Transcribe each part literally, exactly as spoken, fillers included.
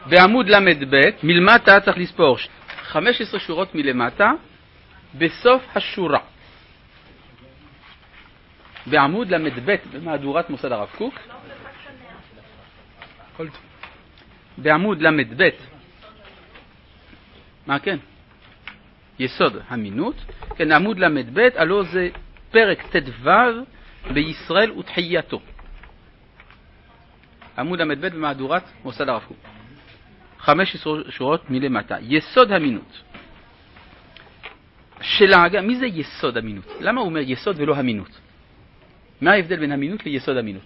בעמוד למד ב' מלמטה צריך לספור חמש עשרה שורות מלמטה בסוף השורה. בעמוד למד ב' במהדורת מוסד הרב קוק. בעמוד למד ב' מה כן? יסוד המינות. כן, עמוד למד ב' הלא זה פרק תדו בישראל ותחייתו. עמוד למד ב' במהדורת מוסד הרב קוק. חמש עשרה שורות מלמטה. יסוד המינות. שלהגה, מי זה יסוד המינות? למה הוא אומר יסוד ולא המינות? מה ההבדל בין המינות ליסוד המינות?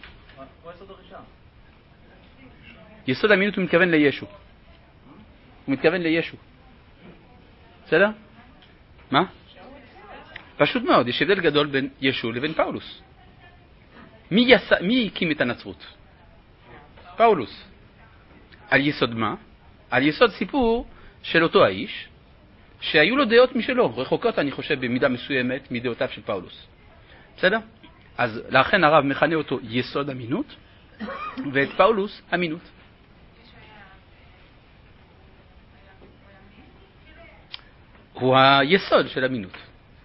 יסוד המינות הוא מתכוון לישו. הוא מתכוון לישו. בסדר? מה? פשוט מאוד, יש הבדל גדול בין ישו לבין פאולוס. מי, יס... מי הקים את הנצרות? פאולוס. על יסוד מה? על יסוד סיפור של אותו האיש, שהיו לו דעות משלו, רחוקות אני חושב במידה מסוימת מדעותיו של פאולוס. בסדר? אז לכן הרב מכנה אותו יסוד המינות, ואת פאולוס המינות. הוא היסוד של המינות.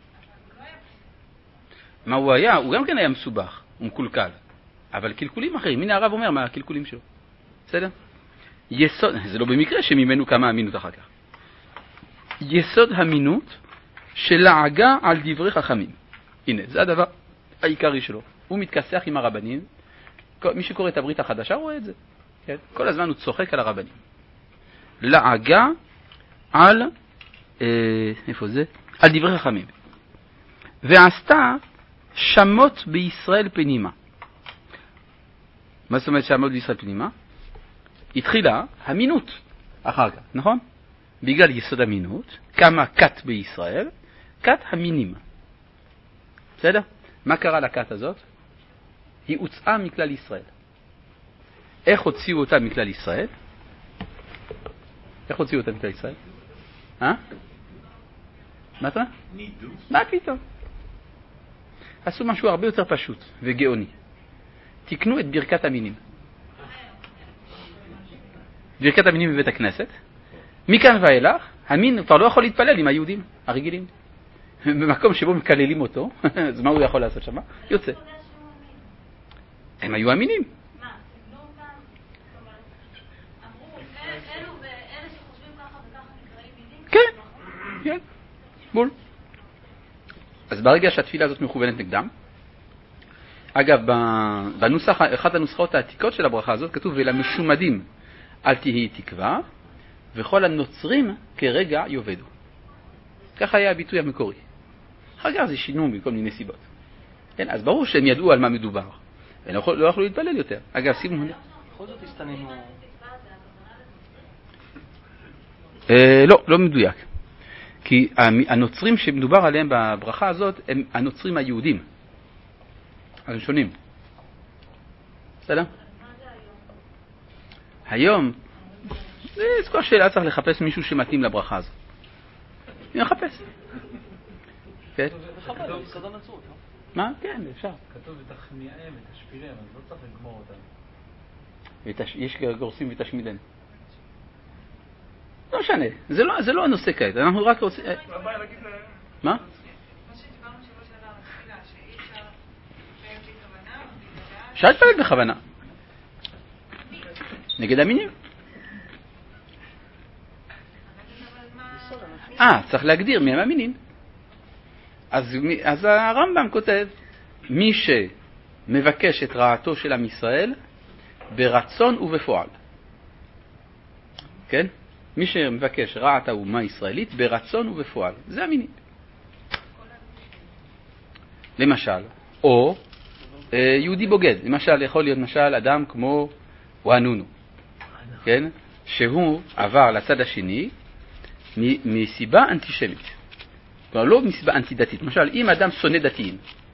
מה הוא היה? הוא גם כן היה מסובך, הוא מקולקל. אבל קלקולים אחרים, הנה הרב אומר מה הקלקולים שלו. בסדר? יסוד, זה לא במקרה שממנו כמה המינות אחר כך. יסוד המינות שלעגה על דברי חכמים. הנה, זה הדבר העיקרי שלו. הוא מתכסח עם הרבנים. מי שקורא את הברית החדשה רואה את זה. כן? כל הזמן הוא צוחק על הרבנים. לעגה על, אה, איפה זה? על דברי חכמים. ועשתה שמות בישראל פנימה. מה זאת אומרת שמות בישראל פנימה? התחילה המינות אחר כך, נכון? בגלל יסוד המינות, כמה קט בישראל, קט המינים. בסדר? מה קרה לקט הזאת? היא הוצאה מכלל ישראל. איך הוציאו אותה מכלל ישראל? איך הוציאו אותה מכלל ישראל? אה? מה אתה? נידוס. מה פתאום? עשו משהו הרבה יותר פשוט וגאוני. תקנו את ברכת המינים. ברכת המינים בבית הכנסת. מכאן ואילך, המין כבר לא יכול להתפלל עם היהודים הרגילים. במקום שבו מקללים אותו, אז מה הוא יכול לעשות שם? יוצא. הם היו אמינים. מה? סיבנו אותם? אמרו, אלו ואלה שחושבים ככה וככה נקראים מינים? כן, כן, בול. אז ברגע שהתפילה הזאת מכוונת נגדם, אגב, בנוסח, אחת הנוסחאות העתיקות של הברכה הזאת כתוב, ולמשומדים אל תהי תקווה, וכל הנוצרים כרגע יובדו. ככה היה הביטוי המקורי. אחר כך זה שינו מכל מיני סיבות. כן, אז ברור שהם ידעו על מה מדובר. הם לא, לא יכלו להתפלל יותר. אגב, שימו... בכל זאת הסתננו... אה, לא, לא מדויק. כי הנוצרים שמדובר עליהם בברכה הזאת הם הנוצרים היהודים. הראשונים. בסדר? היום, זה כל שאלה צריך לחפש מישהו שמתאים לברכה הזאת. אני מחפש. כן? וחבל, יסוד הנצרות, לא? מה? כן, אפשר. כתוב ותחמיאם ותשפירם, אז לא צריך לגמור אותם. יש גורסים ותשמידן. לא משנה, זה לא, זה לא הנושא כעת, אנחנו רק רוצים... מה? אפשר להתפלל בכוונה. נגד המינים. אה, צריך להגדיר מי הם המינים. אז, אז הרמב"ם כותב, מי שמבקש את רעתו של עם ישראל ברצון ובפועל. כן? מי שמבקש רעת האומה הישראלית ברצון ובפועל. זה המינים. למשל, או אה, יהודי בוגד. למשל, יכול להיות משל אדם כמו וואנונו. כן? שהוא עבר לצד השני מסיבה אנטישמית. כלומר, לא מסיבה אנטי-דתית. למשל, אם אדם שונא דתיים.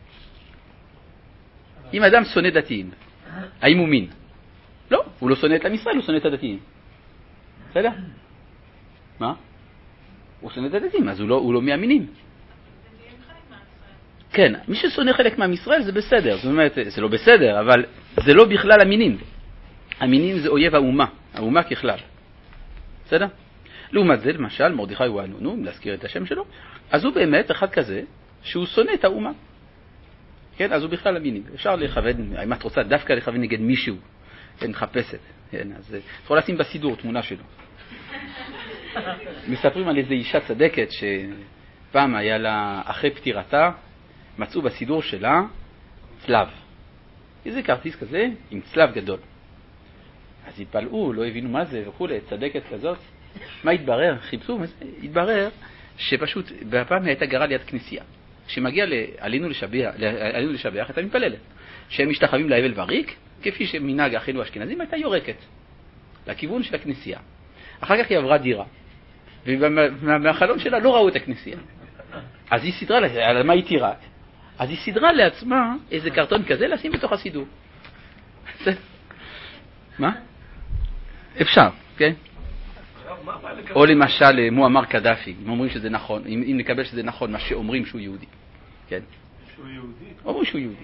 אם אדם שונא דתיים, האם הוא מין? לא, הוא לא שונא את עם ישראל, הוא שונא את הדתיים. בסדר? מה? הוא שונא את הדתיים, אז הוא לא, הוא לא מהמינים. כן, מי ששונא חלק מעם ישראל זה בסדר. זאת אומרת, זה לא בסדר, אבל זה לא בכלל המינים. המינים זה אויב האומה, האומה ככלל. בסדר? לעומת זה, למשל, מרדכי הוא הענונו, אם להזכיר את השם שלו, אז הוא באמת אחד כזה שהוא שונא את האומה. כן, אז הוא בכלל המינים. אפשר לכוון, אם את רוצה דווקא לכוון נגד מישהו, כן, מחפשת. כן, אז יכול לשים בסידור תמונה שלו. מספרים על איזו אישה צדקת שפעם היה לה, אחרי פטירתה, מצאו בסידור שלה צלב. איזה כרטיס כזה עם צלב גדול. אז התפלאו, לא הבינו מה זה וכו', צדקת כזאת. מה התברר? חיפשו, התברר שפשוט בפעם היא הייתה גרה ליד כנסייה. כשמגיע עלינו לשבח, עלינו לשבח, הייתה מתפללת. שהם משתחווים להבל וריק, כפי שמנהג אחינו האשכנזים, הייתה יורקת לכיוון של הכנסייה. אחר כך היא עברה דירה, ומהחלון שלה לא ראו את הכנסייה. אז היא סדרה, על מה היא תירה? אז היא סדרה לעצמה איזה קרטון כזה לשים בתוך הסידור. מה? אפשר, כן? או למשל מועמר קדאפי, אם אומרים שזה נכון, אם, אם נקבל שזה נכון, מה שאומרים שהוא יהודי. כן? שהוא יהודי? אומרים שהוא יהודי.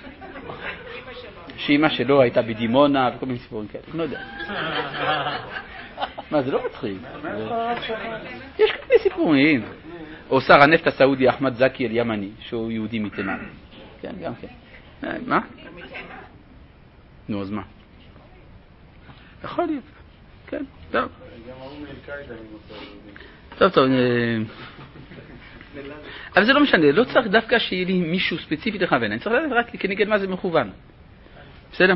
שאמא שלו הייתה בדימונה וכל מיני סיפורים כאלה, לא יודע. מה, זה לא מצחיק. יש כל מיני סיפורים. או שר הנפט הסעודי אחמד זקי אל-ימני, שהוא יהודי מתימן. כן, גם כן. מה? נו, אז מה? יכול להיות. כן, טוב. טוב, טוב. אבל זה לא משנה, לא צריך דווקא שיהיה לי מישהו ספציפי לכוון, אני צריך לדעת רק כנגד מה זה מכוון. בסדר?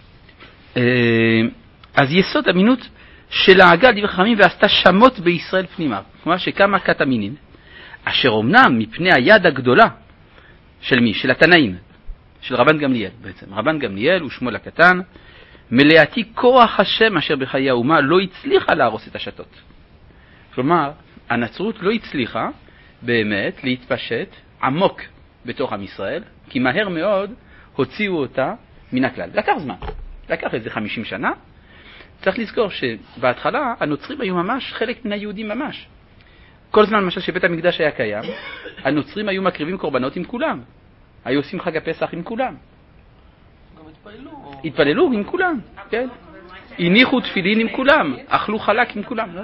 אז יסוד אמינות של העגה דברי חכמים ועשתה שמות בישראל פנימה, כלומר שכמה כת המינים, אשר אומנם מפני היד הגדולה של מי? של התנאים, של רבן גמליאל בעצם. רבן גמליאל הוא שמואל הקטן, מלאתי כוח השם אשר בחיי האומה לא הצליחה להרוס את השתות. כלומר, הנצרות לא הצליחה באמת להתפשט עמוק בתוך עם ישראל, כי מהר מאוד הוציאו אותה מן הכלל. לקח זמן, לקח איזה חמישים שנה. צריך לזכור שבהתחלה הנוצרים היו ממש חלק מן היהודים ממש. כל זמן למשל שבית המקדש היה קיים, הנוצרים היו מקריבים קורבנות עם כולם. היו עושים חג הפסח עם כולם. גם התפללו. התפללו עם כולם, כן. הניחו תפילין עם כולם, אכלו חלק עם כולם, לא?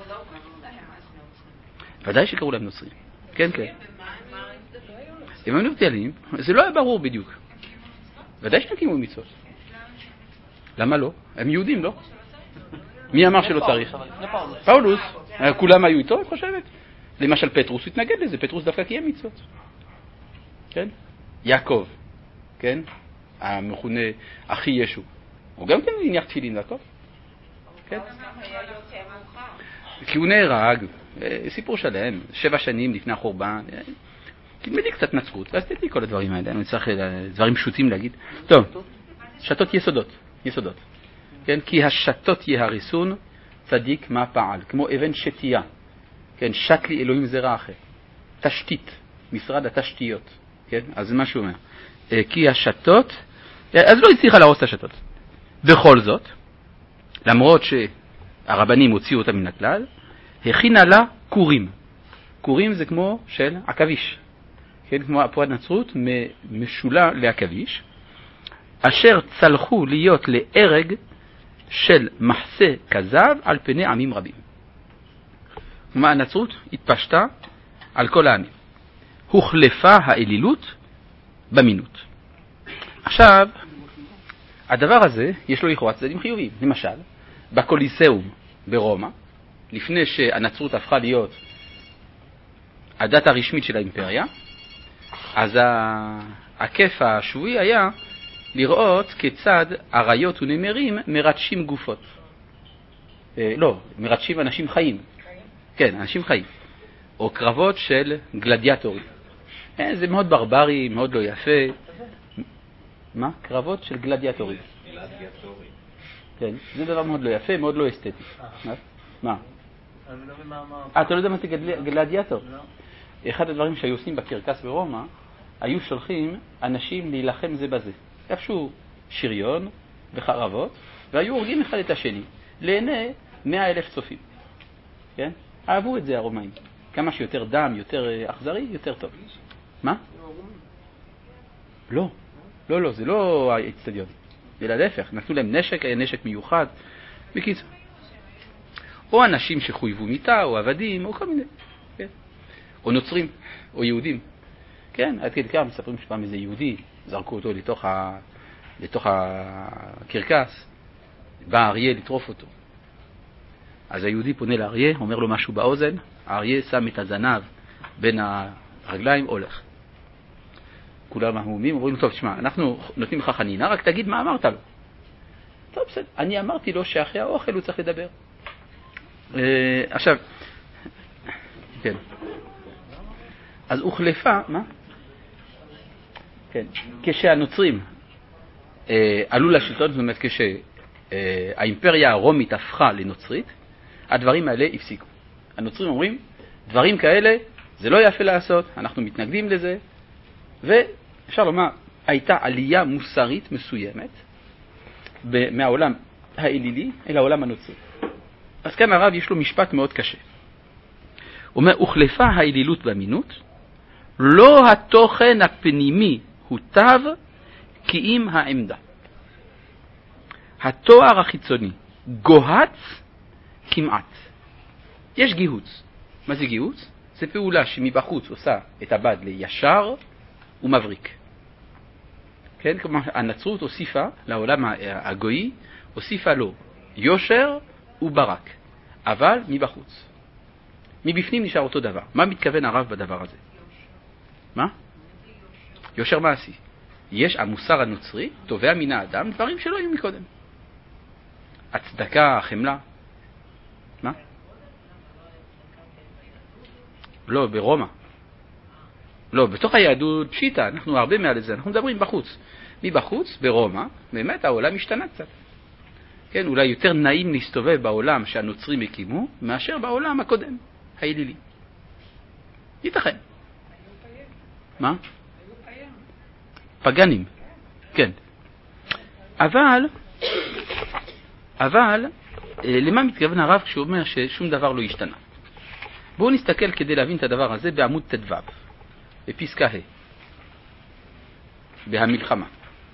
ודאי שקראו להם נוצרים. כן, כן. הם היו נבדלים, זה לא היה ברור בדיוק. ודאי שהם קיימו מצוות. למה לא? הם יהודים, לא? מי אמר שלא צריך? פאולוס. כולם היו איתו, את חושבת? למשל פטרוס התנגד לזה, פטרוס דווקא קיים מצוות. כן? יעקב, כן? המכונה אחי ישו. הוא גם כן הניח תפילין, יעקב. כן? כי הוא נהרג, סיפור שלם, שבע שנים לפני החורבן. תלמדי קצת נצרות, ואז תדעי כל הדברים האלה, אני צריך דברים פשוטים להגיד. טוב, שתות יסודות, יסודות. כן? כי השתות יהריסון צדיק מה פעל, כמו אבן שתייה. כן? שת לי אלוהים זרע אחר. תשתית, משרד התשתיות. כן? אז זה מה שהוא אומר. כי השתות, אז לא הצליחה להרוס את השתות. בכל זאת, למרות שהרבנים הוציאו אותה מן הכלל, הכינה לה קורים. קורים זה כמו של עכביש. כן? כמו הפועד נצרות משולה לעכביש, אשר צלחו להיות להרג של מחסה כזב על פני עמים רבים. כלומר, הנצרות התפשטה על כל העמים. הוחלפה האלילות במינות. עכשיו, הדבר הזה יש לו לכאורה צדדים חיוביים. למשל, בקוליסאום ברומא, לפני שהנצרות הפכה להיות הדת הרשמית של האימפריה, אז הכיף השבועי היה לראות כיצד אריות ונמרים מרדשים גופות. אה, לא, מרדשים אנשים חיים. כן, אנשים חיים. או קרבות של גלדיאטורים. אה, זה מאוד ברברי, מאוד לא יפה. מה? קרבות של גלדיאטורים. גלדיאטורים. כן, זה דבר מאוד לא יפה, מאוד לא אסתטי. מה? אני לא מבין מה אמרת. אה, אתה לא יודע מה זה גלדיאטור? לא. אחד הדברים שהיו עושים בקרקס ברומא, היו שולחים אנשים להילחם זה בזה. כבשו שריון וחרבות, והיו הורגים אחד את השני, לעיני מאה אלף צופים. כן? אהבו את זה הרומאים. כמה שיותר דם, יותר אכזרי, יותר טוב. מה? לא. לא, לא, זה לא האצטדיון. אלא להפך, נתנו להם נשק, היה נשק מיוחד. בקיצור. או אנשים שחויבו מיתה, או עבדים, או כל מיני, כן? או נוצרים, או יהודים. כן, עד כדי כך מספרים שפעם איזה יהודי, זרקו אותו לתוך, ה... לתוך הקרקס, בא אריה לטרוף אותו. אז היהודי פונה לאריה, אומר לו משהו באוזן, האריה שם את הזנב בין הרגליים, הולך. כולם המומים, אומרים לו, טוב, תשמע, אנחנו נותנים לך חנינה, רק תגיד מה אמרת לו. טוב, בסדר, אני אמרתי לו שאחרי האוכל הוא צריך לדבר. אה, עכשיו, כן. אז הוחלפה, מה? כן, כשהנוצרים אה, עלו לשלטון, זאת אומרת, כשהאימפריה הרומית הפכה לנוצרית, הדברים האלה הפסיקו. הנוצרים אומרים, דברים כאלה, זה לא יפה לעשות, אנחנו מתנגדים לזה, ואפשר לומר, הייתה עלייה מוסרית מסוימת מהעולם האלילי אל העולם הנוצרי. אז כאן הרב יש לו משפט מאוד קשה. הוא אומר, הוחלפה האלילות באמינות, לא התוכן הפנימי הוטב כי אם העמדה. התואר החיצוני גוהץ כמעט. יש גיהוץ. מה זה גיהוץ? זה פעולה שמבחוץ עושה את הבד לישר ומבריק. כן, כלומר, הנצרות הוסיפה לעולם הגוי, הוסיפה לו יושר וברק, אבל מבחוץ. מבפנים נשאר אותו דבר. מה מתכוון הרב בדבר הזה? מה? יושר מעשי. יש המוסר הנוצרי, תובע מן האדם דברים שלא היו מקודם. הצדקה, החמלה. מה? לא, ברומא. לא, בתוך היהדות פשיטה, אנחנו הרבה מעל זה, אנחנו מדברים בחוץ. מבחוץ, ברומא, באמת העולם השתנה קצת. כן, אולי יותר נעים להסתובב בעולם שהנוצרים הקימו, מאשר בעולם הקודם, האלילי. ייתכן. מה? פגנים. כן. אבל, אבל, למה מתכוון הרב כשהוא אומר ששום דבר לא השתנה? בואו נסתכל כדי להבין את הדבר הזה בעמוד תדבב, בפסקה ה', בהמלחמה.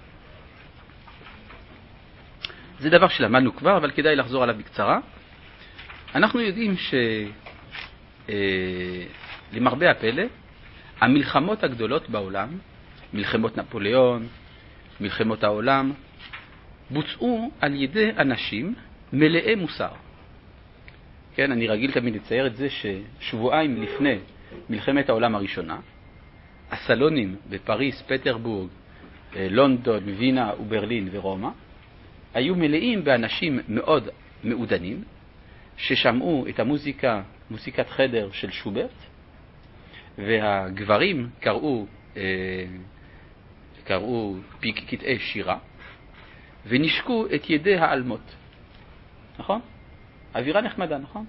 זה דבר שלמדנו כבר, אבל כדאי לחזור עליו בקצרה. אנחנו יודעים ש... אה, למרבה הפלא, המלחמות הגדולות בעולם, מלחמות נפוליאון, מלחמות העולם, בוצעו על ידי אנשים מלאי מוסר. כן, אני רגיל תמיד לצייר את זה ששבועיים לפני מלחמת העולם הראשונה, הסלונים בפריס, פטרבורג, לונדון, וינה וברלין ורומא, היו מלאים באנשים מאוד מעודנים, ששמעו את המוזיקה, מוזיקת חדר של שוברט, והגברים קראו, אה, קראו קטעי שירה, ונשקו את ידי האלמות. נכון? אווירה נחמדה, נכון?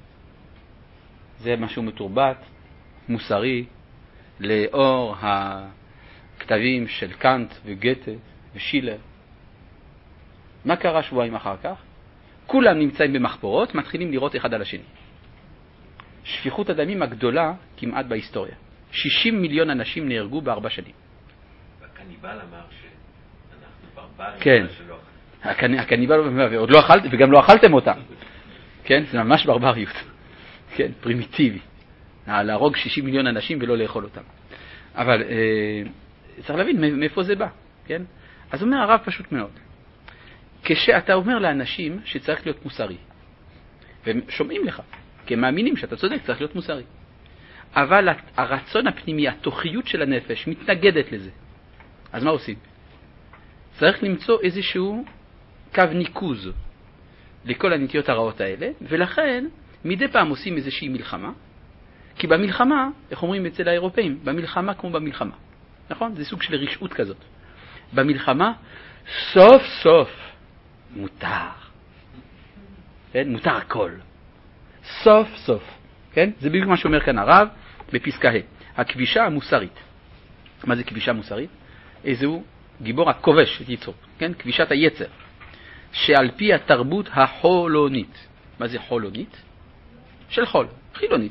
זה משהו מתורבת, מוסרי, לאור הכתבים של קאנט וגתה ושילר. מה קרה שבועיים אחר כך? כולם נמצאים במחפורות, מתחילים לראות אחד על השני. שפיכות הדמים הגדולה כמעט בהיסטוריה. שישים מיליון אנשים נהרגו בארבע שנים. והקניבל אמר שאנחנו ברברים. כן. הקניבל עוד לא אכלתם, וגם לא אכלתם אותם. כן, זה ממש ברבריות. כן, פרימיטיבי. להרוג שישים מיליון אנשים ולא לאכול אותם. אבל אה, צריך להבין מאיפה זה בא, כן? אז אומר הרב פשוט מאוד. כשאתה אומר לאנשים שצריך להיות מוסרי, והם שומעים לך, כי הם מאמינים שאתה צודק, צריך להיות מוסרי. אבל הרצון הפנימי, התוכיות של הנפש, מתנגדת לזה. אז מה עושים? צריך למצוא איזשהו קו ניקוז לכל הנטיות הרעות האלה, ולכן מדי פעם עושים איזושהי מלחמה, כי במלחמה, איך אומרים אצל האירופאים, במלחמה כמו במלחמה. נכון? זה סוג של רשעות כזאת. במלחמה, סוף סוף, מותר. כן? מותר הכל. סוף סוף. כן? זה בדיוק מה שאומר כאן הרב בפסקה ה'. הכבישה המוסרית. מה זה כבישה מוסרית? איזהו גיבור הכובש את יצרו. כן? כבישת היצר. שעל פי התרבות החולונית. מה זה חולונית? של חול. חילונית.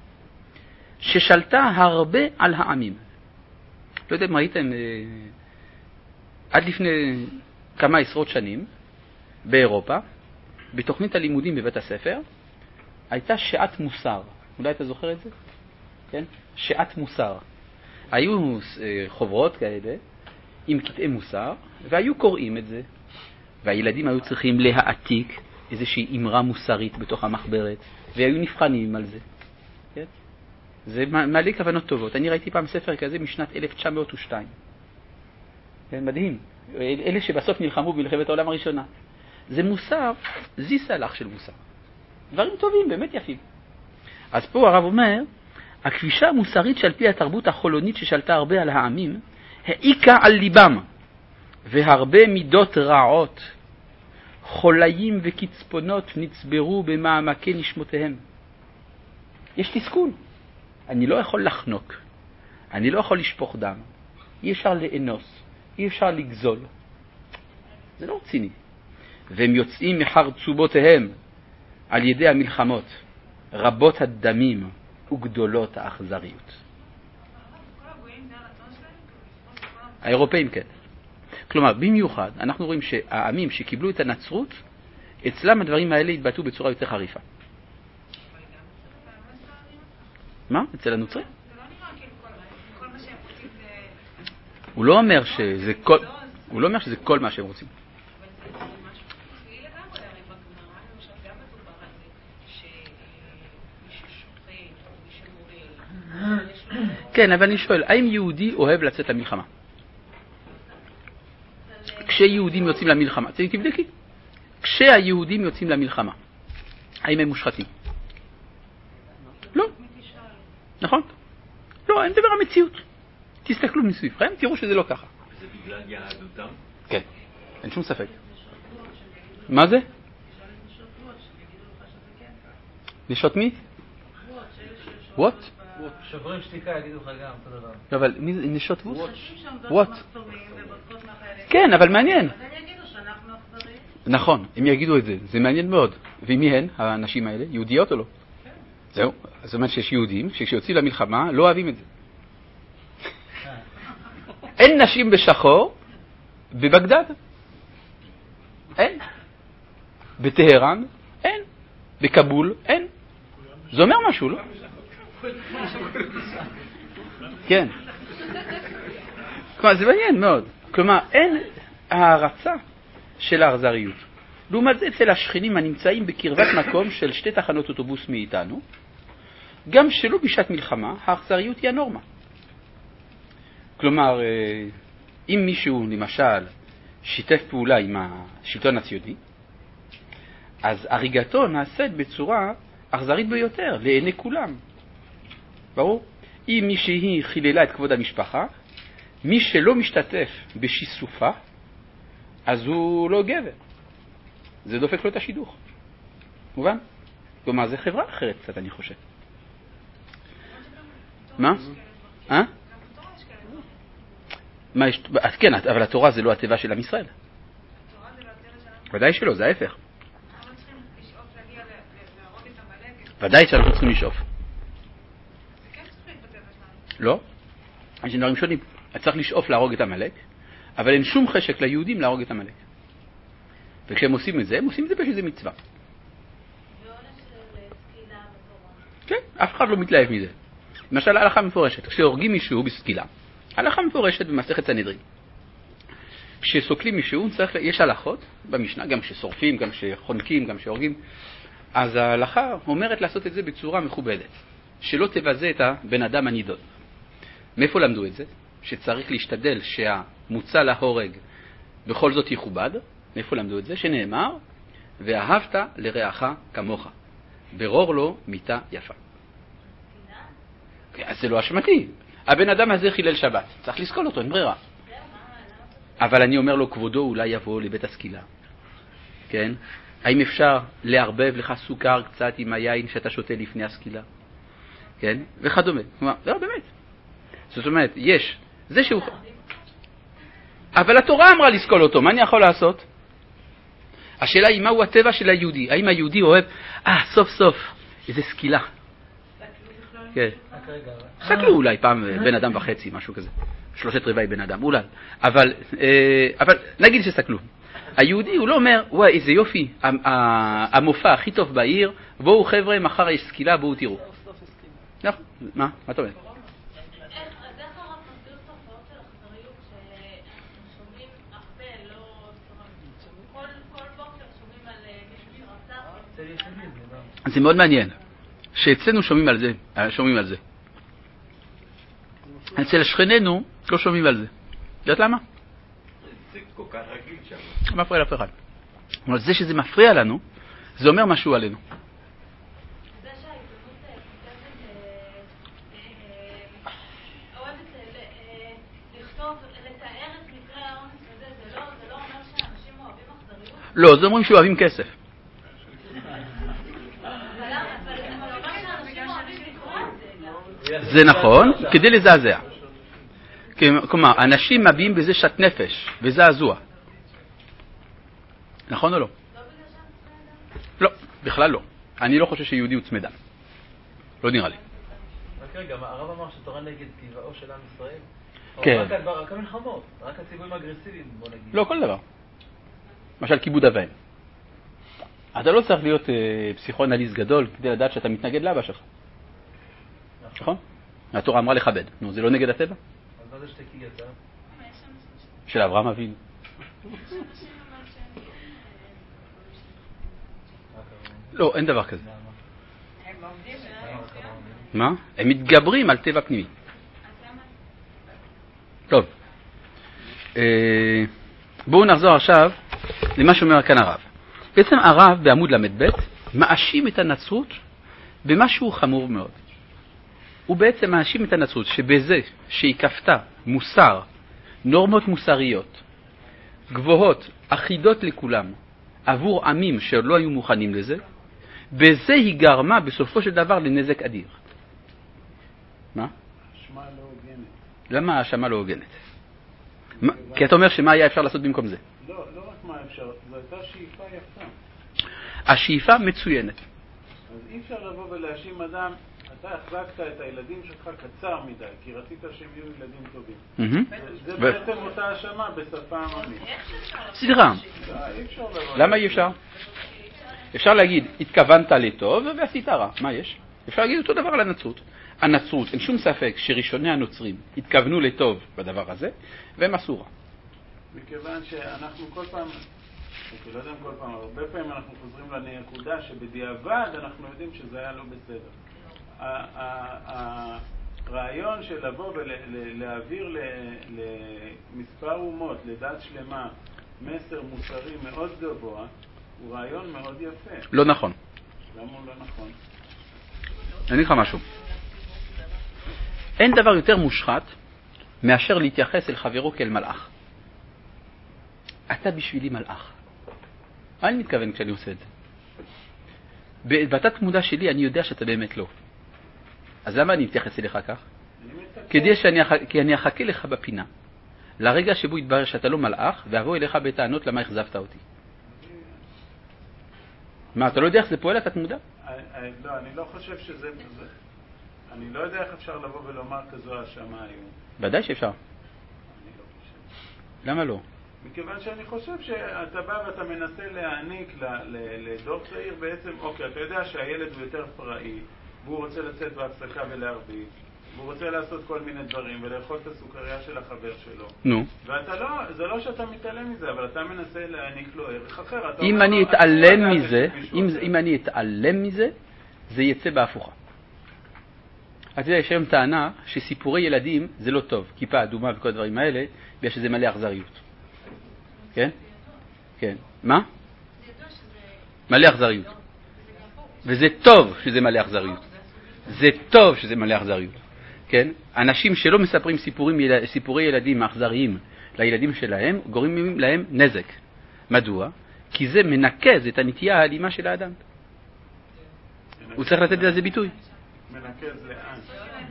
ששלטה הרבה על העמים. לא יודע אם ראיתם, עד לפני כמה עשרות שנים, באירופה, בתוכנית הלימודים בבית הספר, הייתה שעת מוסר. אולי אתה זוכר את זה? כן? שעת מוסר. היו חוברות כאלה עם קטעי מוסר, והיו קוראים את זה, והילדים היו צריכים להעתיק איזושהי אמרה מוסרית בתוך המחברת, והיו נבחנים על זה. כן? זה מעלה כוונות טובות. אני ראיתי פעם ספר כזה משנת אלף תשע מאות ושתיים. כן, מדהים. אלה שבסוף נלחמו במלחמת העולם הראשונה. זה מוסר, זיס הלך של מוסר. דברים טובים, באמת יפים. אז פה הרב אומר, הכבישה המוסרית שעל פי התרבות החולונית ששלטה הרבה על העמים, העיקה על ליבם, והרבה מידות רעות, חולאים וקצפונות נצברו במעמקי נשמותיהם. יש תסכול. אני לא יכול לחנוק. אני לא יכול לשפוך דם. אי אפשר לאנוס. אי אפשר לגזול. זה לא רציני. והם יוצאים מחרצובותיהם על ידי המלחמות, רבות הדמים וגדולות האכזריות. האירופאים כן. כלומר, במיוחד, אנחנו רואים שהעמים שקיבלו את הנצרות, אצלם הדברים האלה התבטאו בצורה יותר חריפה. מה? אצל הנוצרים? הוא לא אומר שזה כל, הוא לא אומר שזה כל מה שהם רוצים. כן, אבל אני שואל, האם יהודי אוהב לצאת למלחמה? כשיהודים יוצאים למלחמה, תבדקי, כשהיהודים יוצאים למלחמה, האם הם מושחתים? לא. נכון? לא, אין דבר המציאות. תסתכלו מסביבכם, תראו שזה לא ככה. וזה בגלל יהדותם? כן, אין שום ספק. מה זה? נשות מי? וואט? שוברים שתיקה יגידו לך גם אותו דבר. אבל מי זה נשות וואט? וואט? כן, אבל מעניין. נכון, הם יגידו את זה, זה מעניין מאוד. ומי הן, האנשים האלה? יהודיות או לא? זהו, זאת אומרת שיש יהודים שכשיוצאים למלחמה לא אוהבים את זה. אין נשים בשחור בבגדד. אין. בטהרן אין. בקבול אין. זה אומר משהו, לא? כן. כלומר, זה מעניין מאוד. כלומר, אין הערצה של האכזריות. לעומת זה, אצל השכנים הנמצאים בקרבת מקום של שתי תחנות אוטובוס מאיתנו, גם שלא בשעת מלחמה, האכזריות היא הנורמה. כלומר, אם מישהו, למשל, שיתף פעולה עם השלטון הציוני, אז הריגתו נעשית בצורה אכזרית ביותר, לעיני כולם. ברור? אם מישהי חיללה את כבוד המשפחה, מי שלא משתתף בשיסופה, אז הוא לא גבר. זה דופק לו את השידוך. מובן? כלומר, זה חברה אחרת קצת, אני חושב. מה? אה? מה יש? אז כן, אבל התורה זה לא הטבע של עם ישראל. ודאי שלא, זה ההפך. ודאי שאנחנו צריכים לשאוף. לא? יש דברים שונים. צריך לשאוף להרוג את המלך, אבל אין שום חשק ליהודים להרוג את המלך. וכשהם עושים את זה, הם עושים את זה בשביל זה מצווה. כן, אף אחד לא מתלהב מזה. למשל, ההלכה מפורשת. כשהורגים מישהו בסקילה, ההלכה מפורשת במסכת סנהדרין. כשסוקלים מישהו, צריך, יש הלכות במשנה, גם כששורפים, גם כשחונקים, גם כשהורגים. אז ההלכה אומרת לעשות את זה בצורה מכובדת, שלא תבזה את הבן אדם הנידון. מאיפה למדו את זה? שצריך להשתדל שהמוצא להורג בכל זאת יכובד. מאיפה למדו את זה? שנאמר, ואהבת לרעך כמוך. ברור לו מיתה יפה. אז זה לא אשמתי. הבן אדם הזה חילל שבת. צריך לסקול אותו, אין ברירה. אבל אני אומר לו, כבודו אולי יבוא לבית הסקילה. כן? האם אפשר לערבב לך סוכר קצת עם היין שאתה שותה לפני הסקילה? כן? וכדומה. כלומר, לא, באמת. זאת אומרת, יש. זה שהוא... אבל התורה אמרה לסקול אותו. מה אני יכול לעשות? השאלה היא, מהו הטבע של היהודי? האם היהודי אוהב, אה, סוף סוף, איזה סקילה. כן. סקלו אולי פעם בן אדם וחצי, משהו כזה. שלושת רבעי בן אדם, אולי. אבל, אבל נגיד שסקלו. היהודי הוא לא אומר, וואי, איזה יופי, המופע הכי טוב בעיר, בואו חבר'ה, מחר יש סקילה, בואו תראו. נכון, מה? מה אתה אומר? אז איך הרב מסביר תופעות של אכזריות שאנחנו שומעים הרבה, לא... כל בוקר שומעים על מישהו שרצח? זה מאוד מעניין, שאצלנו שומעים על זה, שומעים על זה. אצל שכנינו לא שומעים על זה. יודעת למה? זה כל כך רגיל שם. לא מפריע לאף אחד. אבל זה שזה מפריע לנו, זה אומר משהו עלינו. זה שהעיתונות אוהבת לכתוב, לתאר את מקרה האונס וזה, זה לא אומר שאנשים אוהבים אכזריות? לא, זה אומרים שאוהבים כסף. זה נכון, כדי לזעזע. כלומר, אנשים מביעים בזה שת נפש, וזעזוע. נכון או לא? לא, בכלל לא. אני לא חושב שיהודי הוא צמא דם. לא נראה לי. רק רגע, הרב אמר שתורה נגד טבעו של עם ישראל? כן. רק המלחמות, רק הציוויים האגרסיביים, בוא נגיד. לא, כל דבר. למשל, כיבוד אב ואם. אתה לא צריך להיות פסיכואנליסט גדול כדי לדעת שאתה מתנגד לאבא שלך. נכון? התורה אמרה לכבד. נו, זה לא נגד הטבע? אז מה זה שתקי יצא? של אברהם אבינו. לא, אין דבר כזה. מה? הם מתגברים על טבע פנימי. טוב. בואו נחזור עכשיו למה שאומר כאן הרב. בעצם הרב בעמוד למד ב' מאשים את הנצרות במשהו חמור מאוד. הוא בעצם מאשים את הנצרות שבזה שהיא כפתה מוסר, נורמות מוסריות, גבוהות, אחידות לכולם, עבור עמים שלא היו מוכנים לזה, בזה היא גרמה בסופו של דבר לנזק אדיר. מה? האשמה לא הוגנת. למה האשמה לא הוגנת? כי אתה אומר שמה היה אפשר לעשות במקום זה? לא, לא רק מה אפשר, זו הייתה שאיפה יפה. השאיפה מצוינת. אז אי אפשר לבוא ולהאשים אדם, אתה החזקת את הילדים שלך קצר מדי, כי רצית שהם יהיו ילדים טובים. זה בעצם אותה האשמה בשפה עממית. סליחה, אי אפשר לבוא. למה אי אפשר? אפשר להגיד, התכוונת לטוב ועשית רע. מה יש? אפשר להגיד אותו דבר על הנצרות. הנצרות, אין שום ספק שראשוני הנוצרים התכוונו לטוב בדבר הזה, והם עשו רע. מכיוון שאנחנו כל פעם, אני לא יודע אם כל פעם, הרבה פעמים אנחנו חוזרים לנקודה שבדיעבד אנחנו יודעים שזה היה לא בסדר. הרעיון של לבוא ולהעביר למספר אומות, לדת שלמה, מסר מוסרי מאוד גבוה, הוא רעיון מאוד יפה. לא נכון. למה הוא לא נכון? אני אגיד לך משהו. אין דבר יותר מושחת מאשר להתייחס אל חברו כאל מלאך. אתה בשבילי מלאך. מה אני מתכוון כשאני עושה את זה? בתת מודע שלי אני יודע שאתה באמת לא. אז למה אני מתייחס אליך כך? כדי שאני, כי אני אחכה לך בפינה, לרגע שבו יתברר שאתה לא מלאך, ואבוא אליך בטענות למה החזבת אותי. מה, אתה לא יודע איך זה פועל התת מודע? לא, אני לא חושב שזה... אני לא יודע איך אפשר לבוא ולומר כזו האשמה היום. ודאי שאפשר. אני לא חושב. למה לא? מכיוון שאני חושב שאתה בא ואתה מנסה להעניק לדור צעיר בעצם, אוקיי, אתה יודע שהילד הוא יותר פראי, והוא רוצה לצאת בהפסקה ולהרביץ, והוא רוצה לעשות כל מיני דברים ולאכול את הסוכריה של החבר שלו. נו. ואתה לא, זה לא שאתה מתעלם מזה, אבל אתה מנסה להעניק לו ערך אחר. אם אני אתעלם מזה, אם אני אתעלם מזה, זה יצא בהפוכה. אתה יודע, יש היום טענה שסיפורי ילדים זה לא טוב, כיפה אדומה וכל הדברים האלה, בגלל שזה מלא אכזריות. כן? כן. מה? מלא אכזריות. וזה טוב שזה מלא אכזריות. זה טוב שזה מלא אכזריות. כן? אנשים שלא מספרים סיפורים, סיפורי ילדים אכזריים לילדים שלהם, גורמים להם נזק. מדוע? כי זה מנקז את הנטייה האלימה של האדם. הוא צריך לתת לזה ביטוי. מנקז לאן?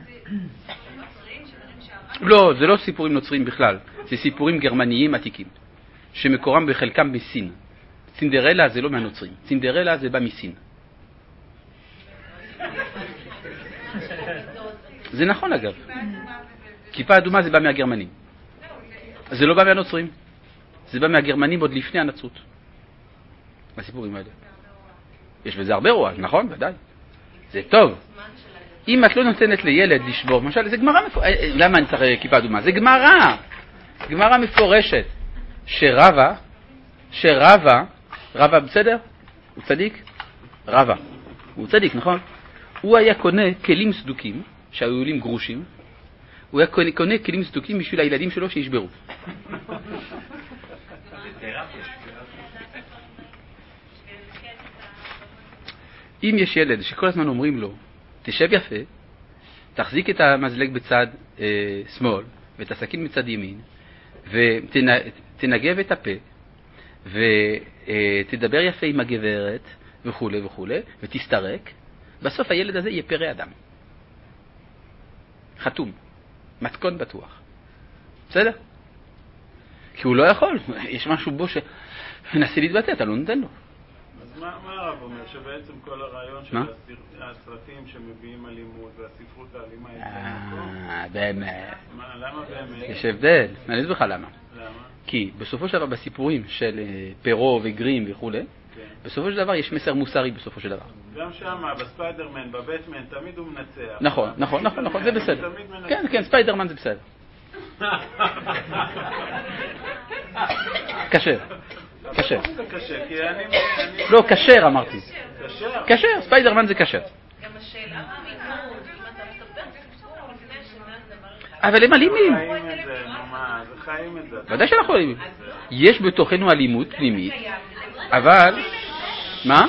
לא, זה לא סיפורים נוצריים בכלל. זה סיפורים גרמניים עתיקים, שמקורם בחלקם בסין. צינדרלה זה לא מהנוצרים. צינדרלה זה בא מסין. זה נכון אגב. כיפה אדומה זה בא מהגרמנים. זה לא בא מהנוצרים. זה בא מהגרמנים עוד לפני הנצרות. הסיפורים האלה. יש בזה הרבה רוע, נכון? ודאי. זה טוב. אם את לא נותנת לילד לשבור, למשל, זה גמרא מפורשת. למה אני צריך כיפה אדומה? זה גמרא. גמרא מפורשת. שרבה, שרבה, רבה בסדר? הוא צדיק? רבה. הוא צדיק, נכון? הוא היה קונה כלים סדוקים, שהיו עולים גרושים, הוא היה קונה, קונה כלים סדוקים בשביל הילדים שלו שישברו. אם יש ילד שכל הזמן אומרים לו, תשב יפה, תחזיק את המזלג בצד אה, שמאל ואת הסכין בצד ימין, ותנגב את הפה, ותדבר יפה עם הגברת וכו' וכו', ותסתרק, בסוף הילד הזה יהיה פרא אדם. חתום. מתכון בטוח. בסדר? כי הוא לא יכול. יש משהו בו שמנסה להתבטא, אתה לא נותן לו. אז מה, מה הרב אומר? שבעצם כל הרעיון של הסרטים שמביאים אלימות והספרות האלימה אה, באמת. מה, למה באמת? יש הבדל. אני אסביר לך למה. למה? כי בסופו של דבר בסיפורים של פרו וגרים וכו', בסופו של דבר יש מסר מוסרי בסופו של דבר. גם שם, בספיידרמן, בבטמן, תמיד הוא מנצח. נכון, נכון, נכון, נכון, זה בסדר. כן, כן, ספיידרמן זה בסדר. קשר, קשר. לא, קשר אמרתי. קשר, ספיידרמן זה קשר. גם השאלה מה מתחרות, אם אתה מספר סיפור לפני שזה דבר אחד. אבל הם אלימים. חיים את זה, נאמר, זה חיים את זה. ודאי שאנחנו אלימים. יש בתוכנו אלימות פנימית, אבל... מה?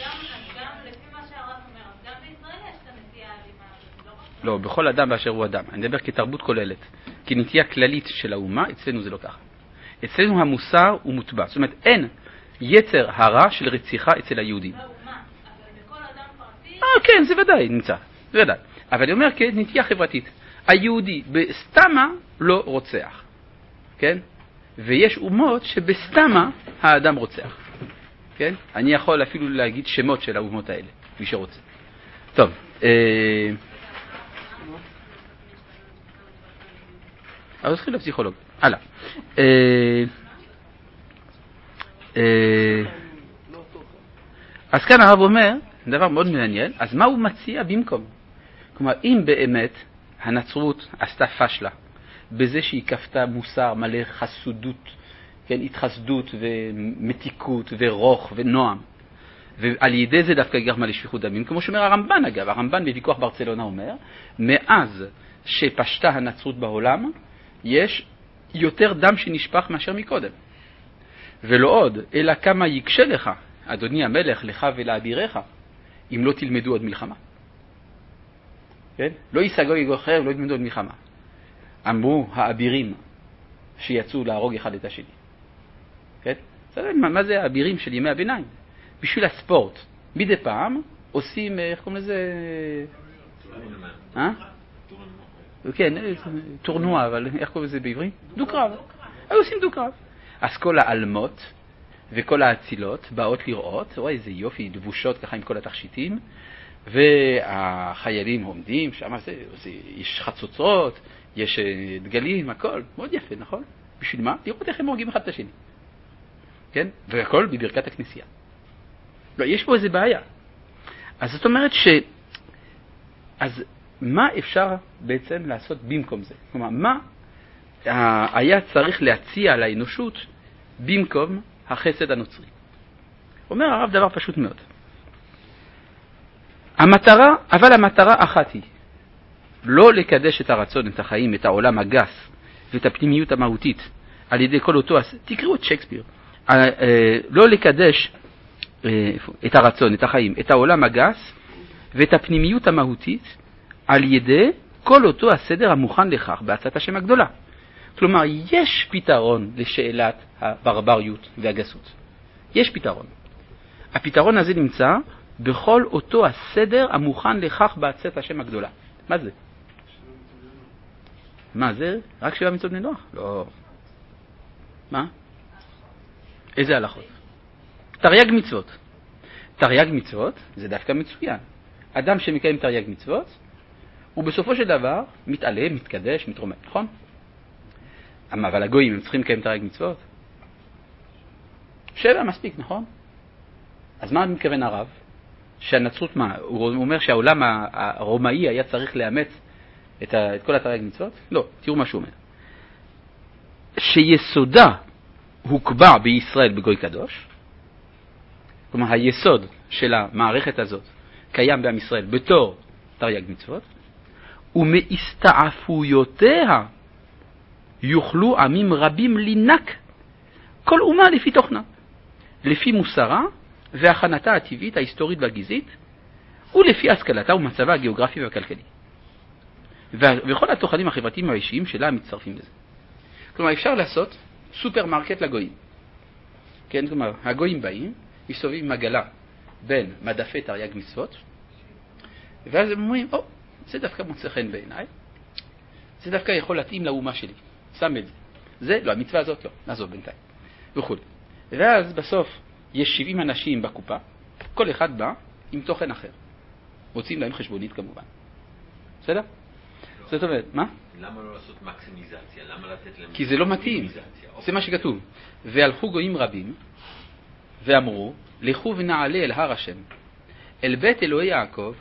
לא, בכל אדם באשר הוא אדם. אני מדבר כתרבות כוללת. כי נטייה כללית של האומה, אצלנו זה לא ככה. אצלנו המוסר הוא מוטבע. זאת אומרת, אין יצר הרע של רציחה אצל היהודים. לא, מה? אבל בכל אדם פרטי... אה, כן, זה ודאי נמצא. זה ודאי. אבל אני אומר כנטייה חברתית. היהודי בסתמה לא רוצח. כן? ויש אומות שבסתמה האדם רוצח. כן? אני יכול אפילו להגיד שמות של האומות האלה, מי שרוצה. טוב, אה... אז נתחיל לפסיכולוג. הלאה. אז כאן הרב אומר, דבר מאוד מעניין, אז מה הוא מציע במקום? כלומר, אם באמת הנצרות עשתה פשלה, בזה שהיא כפתה מוסר מלא חסודות, כן, התחסדות ומתיקות ורוך ונועם, ועל ידי זה דווקא גרמה לשפיכות דמים, כמו שאומר הרמב"ן אגב, הרמב"ן בוויכוח ברצלונה אומר, מאז שפשטה הנצרות בעולם, יש יותר דם שנשפך מאשר מקודם. ולא עוד, אלא כמה יקשה לך, אדוני המלך, לך ולאביריך, אם לא תלמדו עוד מלחמה. כן? לא ייסגו יגוחר ולא ילמדו עוד מלחמה. אמרו האבירים שיצאו להרוג אחד את השני. כן? מה, מה זה האבירים של ימי הביניים? בשביל הספורט. מדי פעם עושים, איך קוראים לזה? אה? כן, טורנוע, אבל איך קוראים לזה בעברית? דו-קרב. היו עושים דו-קרב. אז כל האלמות וכל האצילות באות לראות, רואה איזה יופי, דבושות ככה עם כל התכשיטים, והחיילים עומדים, שם זה, זה, יש חצוצרות, יש דגלים, הכל, מאוד יפה, נכון? בשביל מה? לראות איך הם הורגים אחד את השני. כן? והכל בברכת הכנסייה. לא, יש פה איזה בעיה. אז זאת אומרת ש... אז מה אפשר בעצם לעשות במקום זה? כלומר, מה היה צריך להציע לאנושות במקום החסד הנוצרי? אומר הרב דבר פשוט מאוד. המטרה, אבל המטרה אחת היא, לא לקדש את הרצון, את החיים, את העולם הגס ואת הפנימיות המהותית על ידי כל אותו, תקראו את שייקספיר, לא לקדש את הרצון, את החיים, את העולם הגס ואת הפנימיות המהותית על ידי כל אותו הסדר המוכן לכך בעצת השם הגדולה. כלומר, יש פתרון לשאלת הברבריות והגסות. יש פתרון. הפתרון הזה נמצא בכל אותו הסדר המוכן לכך בעצת השם הגדולה. מה זה? מה זה? רק שבע מצוות בני נוח? לא. מה? איזה הלכות? תרי"ג מצוות. תרי"ג מצוות זה דווקא מצוין. אדם שמקיים תרי"ג מצוות, הוא בסופו של דבר מתעלה, מתקדש, מתרומם, נכון? אבל הגויים הם צריכים לקיים תרי"ג מצוות? שבע מספיק, נכון? אז מה מתכוון הרב? שהנצרות מה? הוא אומר שהעולם הרומאי היה צריך לאמץ את, ה, את כל התרי"ג מצוות? לא, תראו מה שהוא אומר. שיסודה הוקבע בישראל בגוי קדוש, כלומר היסוד של המערכת הזאת קיים בעם ישראל בתור תרי"ג מצוות, ומהסתעפויותיה יוכלו עמים רבים לינק כל אומה לפי תוכנה, לפי מוסרה והכנתה הטבעית, ההיסטורית והגזעית, ולפי השכלתה ומצבה הגיאוגרפי והכלכלי. וכל התוכנים החברתיים והאישיים שלה מצטרפים לזה. כלומר, אפשר לעשות סופרמרקט לגויים. כן, כלומר, הגויים באים, מסתובבים עם עגלה בין מדפי תרי"ג מצוות, ואז הם אומרים, או, זה דווקא מוצא חן בעיניי, זה דווקא יכול להתאים לאומה שלי, שם את זה. זה, לא, המצווה הזאת לא, נעזוב בינתיים, וכו'. ואז בסוף יש שבעים אנשים בקופה, כל אחד בא עם תוכן אחר. רוצים להם חשבונית כמובן. בסדר? זאת אומרת, מה? למה לא לעשות מקסימיזציה? למה לתת להם... כי זה לא מתאים. זה מה שכתוב. והלכו גויים רבים, ואמרו, לכו ונעלה אל הר השם, אל בית אלוהי יעקב,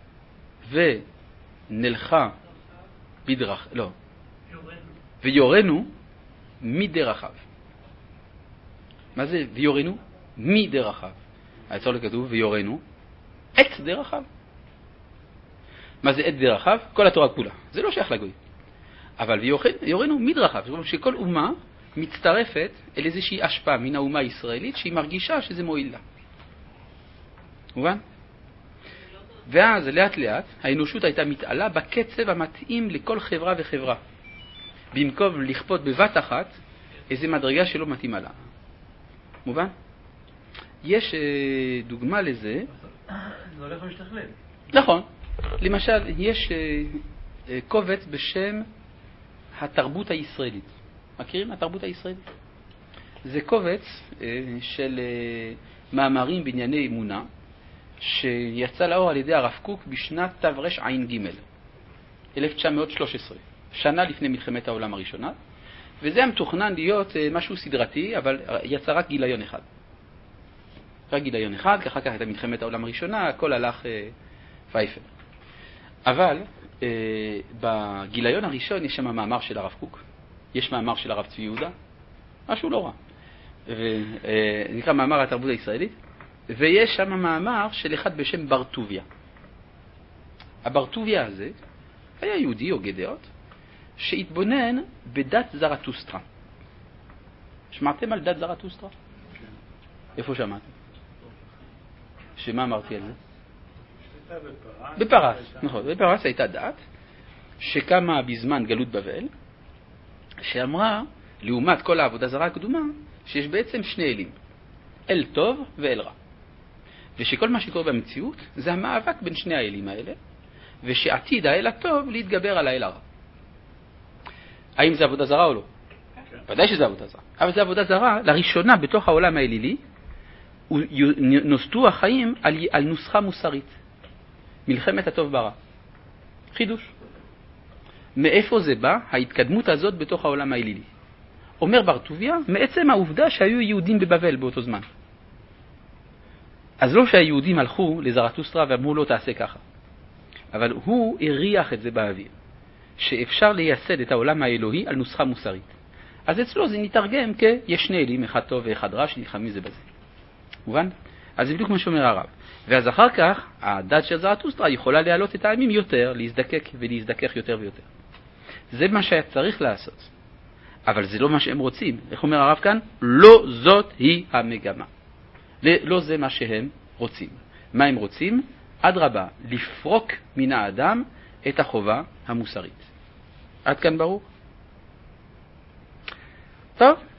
ונלכה בדרך... לא. ויורנו מדרכיו. מה זה ויורנו? מדרכיו. היצור לכתוב ויורנו את דרכיו. מה זה את דרכיו? כל התורה כולה. זה לא שייך לגוי. אבל ויורנו מדרכיו. זאת אומרת שכל אומה מצטרפת אל איזושהי השפעה מן האומה הישראלית שהיא מרגישה שזה מועיל לה. מובן? ואז לאט לאט האנושות הייתה מתעלה בקצב המתאים לכל חברה וחברה. במקום לכפות בבת אחת איזו מדרגה שלא מתאימה לה. מובן? יש אה, דוגמה לזה. זה הולך ומשתכלל. נכון. למשל, יש אה, אה, קובץ בשם התרבות הישראלית. מכירים התרבות הישראלית? זה קובץ אה, של אה, מאמרים בענייני אמונה, שיצא לאור על ידי הרב קוק בשנת תרע"ג, אלף תשע מאות ושלוש עשרה, שנה לפני מלחמת העולם הראשונה, וזה המתוכנן להיות משהו סדרתי, אבל יצא רק גיליון אחד. רק גיליון אחד, אחר כך הייתה מלחמת העולם הראשונה, הכל הלך אה, פייפל. אבל אה, בגיליון הראשון יש שם מאמר של הרב קוק, יש מאמר של הרב צבי יהודה, משהו לא רע. ו, אה, נקרא מאמר התרבות הישראלית, ויש שם מאמר של אחד בשם ברטוביה. הברטוביה הזה היה יהודי או גדעות, שהתבונן בדת זרטוסטרה. שמעתם על דת זרטוסטרה? איפה שמעתם? שמה אמרתי על זה? בפרס, נכון. בפרס הייתה דת שקמה בזמן גלות בבל, שאמרה, לעומת כל העבודה זרה הקדומה, שיש בעצם שני אלים, אל טוב ואל רע. ושכל מה שקורה במציאות זה המאבק בין שני האלים האלה, ושעתיד האל הטוב להתגבר על האל הרע. האם זה עבודה זרה או לא? ודאי שזה עבודה זרה. אבל זה עבודה זרה, לראשונה בתוך העולם האלילי, נוסדו החיים על, על נוסחה מוסרית. מלחמת הטוב ברע. חידוש. מאיפה זה בא ההתקדמות הזאת בתוך העולם האלילי? אומר ברטוביה, מעצם העובדה שהיו יהודים בבבל באותו זמן. אז לא שהיהודים הלכו לזרטוסטרה ואמרו לו תעשה ככה. אבל הוא הריח את זה באוויר. שאפשר לייסד את העולם האלוהי על נוסחה מוסרית. אז אצלו זה נתרגם כיש שני אלים, אחד טוב ואחד רע, שנלחמים זה בזה. מובן? אז זה בדיוק מה שאומר הרב. ואז אחר כך, הדת של זרטוסטרה יכולה להעלות את העמים יותר, להזדקק ולהזדכך יותר ויותר. זה מה שהיה צריך לעשות. אבל זה לא מה שהם רוצים. איך אומר הרב כאן? לא זאת היא המגמה. לא זה מה שהם רוצים. מה הם רוצים? אדרבה, לפרוק מן האדם את החובה המוסרית. עד כאן ברור? טוב.